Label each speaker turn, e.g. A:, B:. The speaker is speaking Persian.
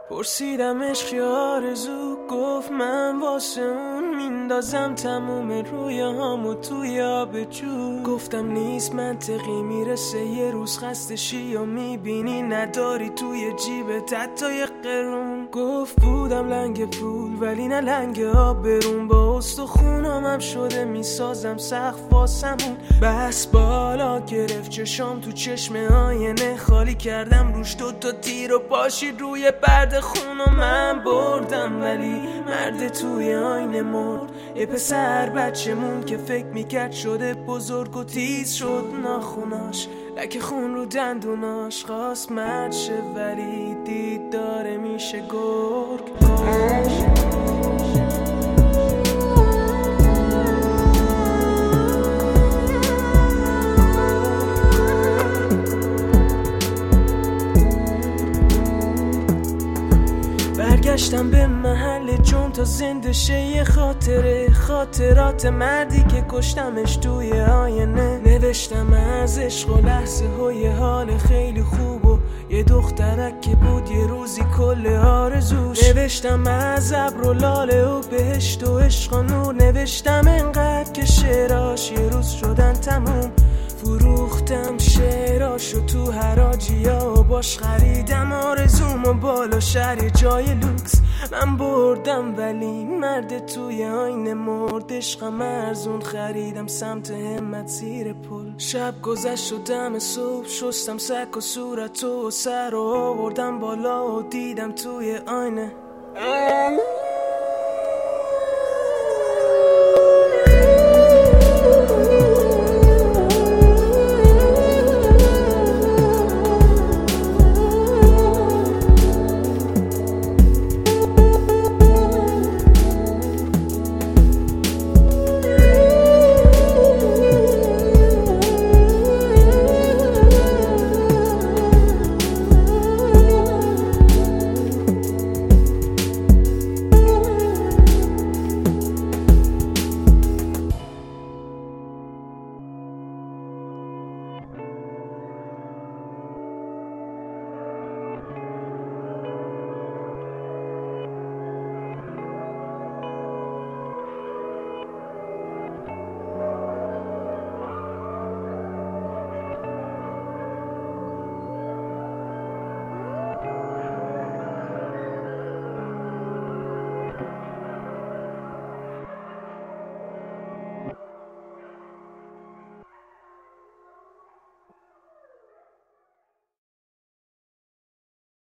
A: پرسیدمش که آرزو، گفت من واسه اون میندازم تموم رویاهامو توی آب جو. گفتم نیست منطقی، میرسه یه روز خستشی و میبینی نداری توی جیبت حتی یه قرون. گفت بودم لنگ پول ولی نه لنگ آبرون، با استخونامم شده میسازم سقف واسمون. بس بالا گرفت چشام تو چشم آینه، خالی کردم روش 2 تیر و پاشید روی پرده خون و من بردم ولی مرد توی آینه مرد. یه پسر بچه‌مون که فکر میکرد شده بزرگ و تیز شد ناخوناش، لکه خون رو دندوناش. خواست مرد شه ولی دید داره میشه گرگ. برگشتم به محل جون تا زنده شه یه خاطره، خاطرات مردی که کشتمش توی آینه. نوشتم از عشق و لحظه های حال خیلی خوب و یه دخترک که بود یه روزی کل آرزوش. نوشتم از ابر و لاله و بهشت و عشق و نور. نوشتم انقدر که شعراش یه روز شدن تموم. فروختم شعراشو تو حراجیا و باش خریدم آرزوم و بالا شهر جای لوکس. من بردم ولی مرد توی آینه مرد. عشقم ارزون خریدم سمت همت زیر پل. شب گذشت و دم صبح شستم سک و صورت و سر و آوردم بالا و دیدم توی آینه